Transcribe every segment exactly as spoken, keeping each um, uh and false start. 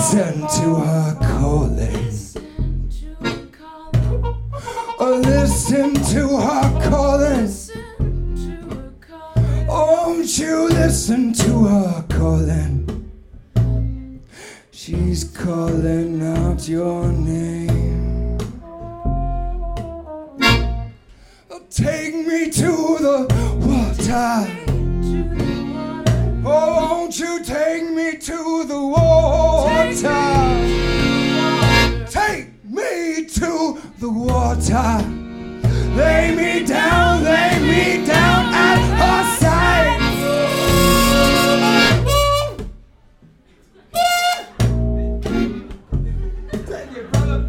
listen to her calling. Oh, listen to her calling. Won't you listen to her calling? She's calling out your name. Take me to the water. Oh, won't you take me to the water? Take me to the water. Lay me down, lay me down at her side. Thank you, brother.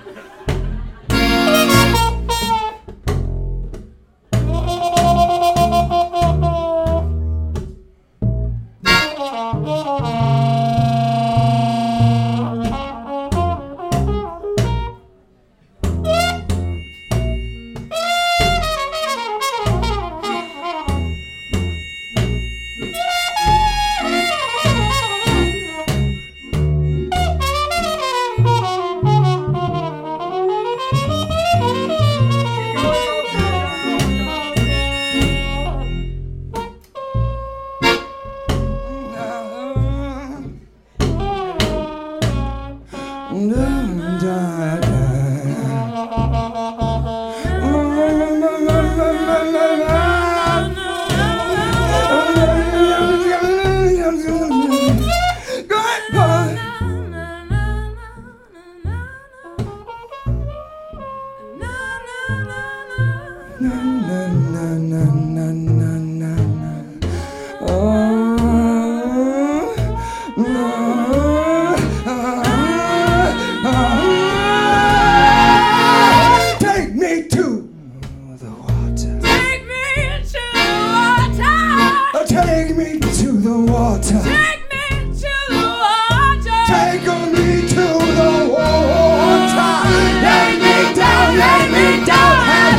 Take me to the water. Take me to the water. Take me to the water. Lay me down, lay me down at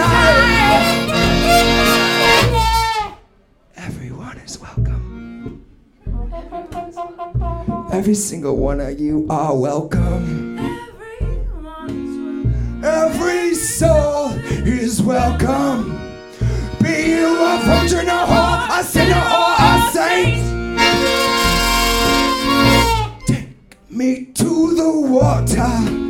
her side. Everyone is welcome. Every single one of you are welcome. Everyone's welcome. Every soul is welcome. Be you a fortune, a whore, a sinner, or a saint. Take me to the water.